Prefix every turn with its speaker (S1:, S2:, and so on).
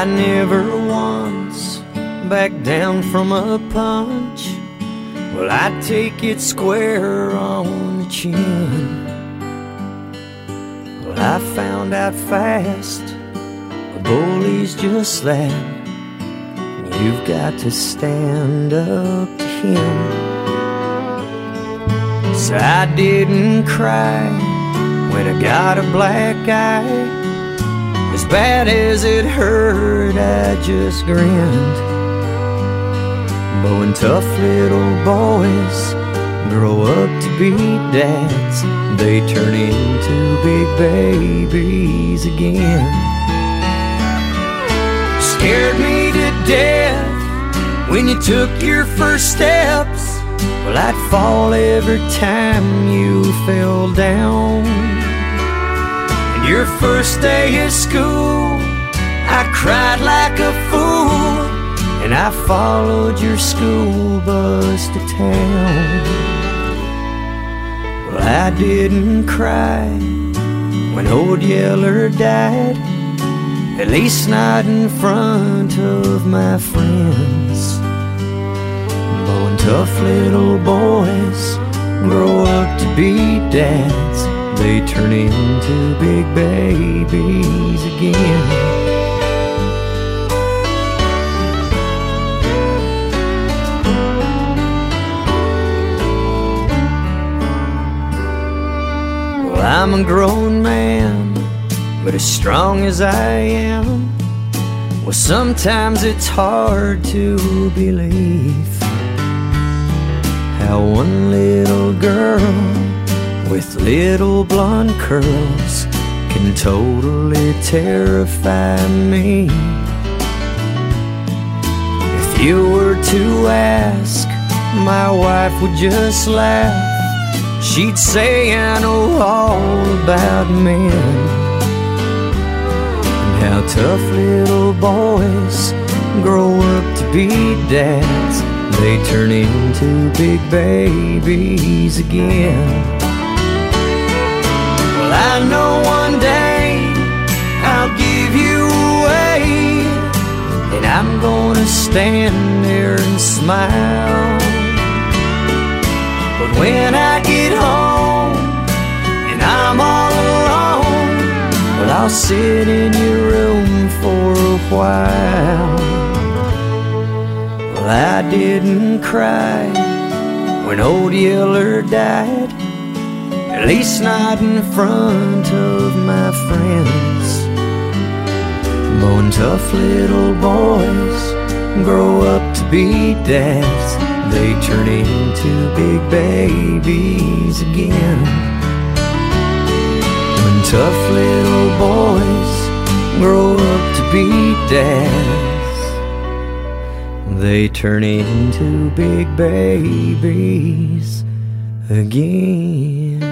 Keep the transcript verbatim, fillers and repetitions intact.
S1: I never once backed down from a punch. Well, I take it square on the chin. Well, I found out fast a bully's just that. You've got to stand up to him. So I didn't cry when I got a black eye. As bad as it hurt, I just grinned. But when tough little boys grow up to be dads, they turn into big babies again. Scared me to death when you took your first steps. Well, I'd fall every time you fell down. And your first day of school, I cried like a fool, and I followed your school bus to town. Well, I didn't cry when Old Yeller died, at least not in front of my friends. But when tough little boys grow up to be dads, they turn into big babies again. Well, I'm a grown man, but as strong as I am, well, sometimes it's hard to believe how one little girl with little blonde curls can totally terrify me. If you were to ask, my wife would just laugh. She'd say I know all about men, and how tough little boys grow up to be dads. They turn into big babies again. Well, I know one day I'll give you away, and I'm gonna stand there and smile. But when I get home and I'm all alone, well, I'll sit in your room for a while. Well, I didn't cry when Old Yeller died, at least not in front of my friends. But when tough little boys grow up to be dads, they turn into big babies again. When tough little boys grow up to be dads, they turn into big babies again.